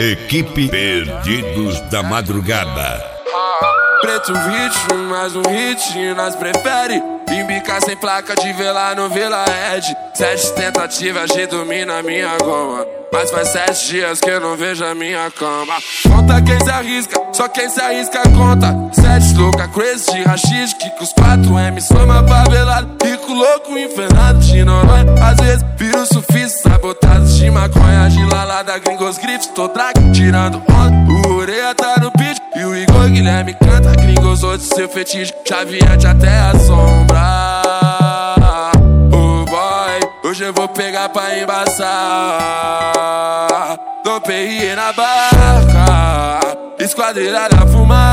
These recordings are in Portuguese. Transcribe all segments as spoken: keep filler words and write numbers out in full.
Equipe Perdidos da Madrugada. Preto ritmo, mais um hit, nós prefere embicar sem placa de velar no Vila Ed. Sete tentativas de dormir na minha goma, mas faz sete dias que eu não vejo a minha cama. Conta quem se arrisca, só quem se arrisca conta. Sete louca, crazy de rachixe, que com os quatro M soma favelado. Rico, louco, infernado de Noronha. Às vezes viro sufista, sabotado de maconha. De lalada, gringos, grifes, tô drag, tirando onda. O Ureia tá no beat e o Igor Guilherme canta. Gringos, outros, seu fetiche, chaveante até a sombra. Oh boy, hoje eu vou pegar pra embaçar. Dom Perrier na barca, esquadrilha da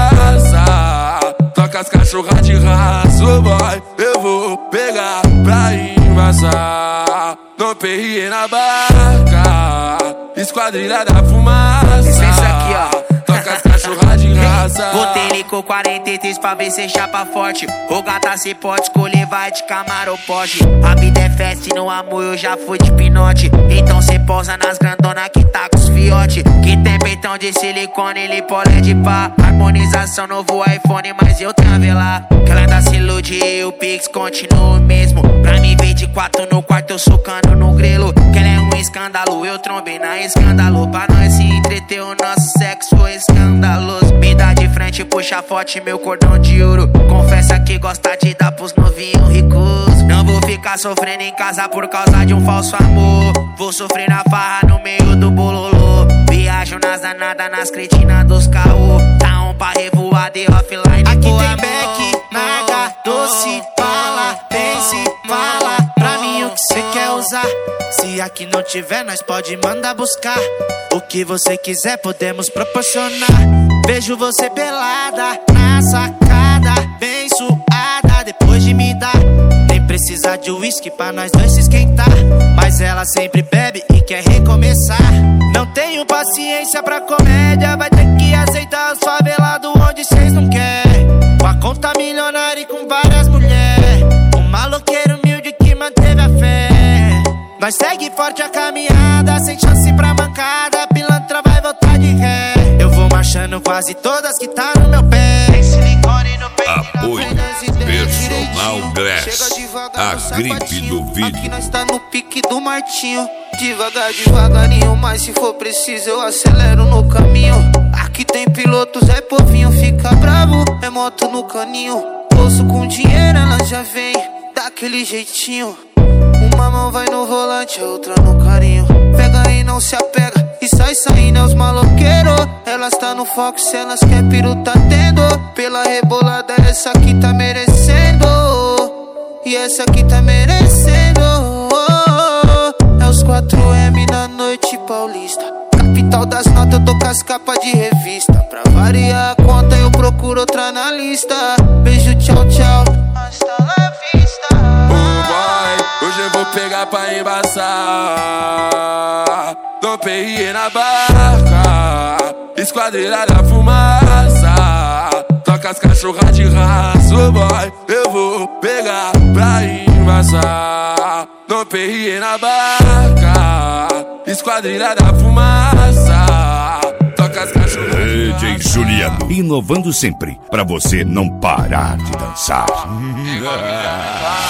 fumaça. Toca as cachorras de raça, oh boy, eu vou pegar pra embaçar. Dom Perrier na barca, esquadrilha da fumaça. Licença aqui, ó. Toca as cachorras de raça. Botei ele com quarenta e três pra ver se chapa forte. O gata se pode escolher, vai de Camaro ou Porsche. A vida é festa e no amor eu já fui de pinote. Então cê pousa nas grandona que tá com os fiote. Que tem peitão de silicone, ele pole de pá. Harmonização, novo iPhone, mas eu tenho a velar. Que ela ainda se ilude e o Pix continua o mesmo. Pra mim veio de quatro no quarto, eu socando no grelo. Que ela é um escândalo, eu trombei na escândalo. Pra nós se entreter, o nosso sexo foi escandaloso. Me dá de frente, puxa forte, meu cordão de ouro. Confessa que gosta de dar pros novinhos ricos. Não vou ficar sofrendo em casa por causa de um falso amor. Vou sofrer na farra no meio do bololô. Viajo nas danadas, nas cretinas dos caô. Tá um pra revoar de offline. Aqui tem Beck, Naga, Doce, fala, pense, fala pra mim o que cê quer usar. Se aqui não tiver, nós pode mandar buscar. O que você quiser, podemos proporcionar. Vejo você pelada na sacada, bem suada, depois de me dar. Nem precisa de uísque pra nós dois se esquentar. Mas ela sempre bebe e quer recomeçar. Não tenho paciência pra comédia, vai ter que aceitar os favelados onde cês não querem. Com a conta milionária e com várias mulheres. Um maloqueiro humilde que manteve a fé. Nós segue forte a caminhada, sem chance pra mancada. Pilantra vai voltar de ré. Eu vou marchando quase todas que tá no meu pé. Tem silicone no peito. Apoio Personal Glass, a gripe do vídeo. Aqui nós tá no pique do Martinho. Devagar, devagarinho, mas se for preciso eu acelero no caminho. Aqui tem pilotos, é povinho, fica bravo, é moto no caninho. Bolso com dinheiro, ela já vem daquele jeitinho. Uma mão vai no volante, a outra no carinho. Pega e não se apega, e sai saindo é os maloqueiros. Elas tá no foco, se elas quer piru tá tendo. Pela rebolada, essa aqui tá merecendo. E essa aqui tá merecendo. É os quatro M na noite paulista. Capital das notas, eu tô com as capas de revista. Pra variar a conta, eu procuro outra na lista. Beijo, tchau, tchau. Hasta la vista. Oh boy, hoje eu vou pegar pra embaçar. Dom Perrier na barca, esquadrilha da fumaça. Toca as cachorras de raça, oh boy, eu vou pegar pra embaçar. Dom Perrier na barca, esquadrilha da fumaça. Toca as cachorras de raça. D J Juliano, inovando sempre, pra você não parar de dançar.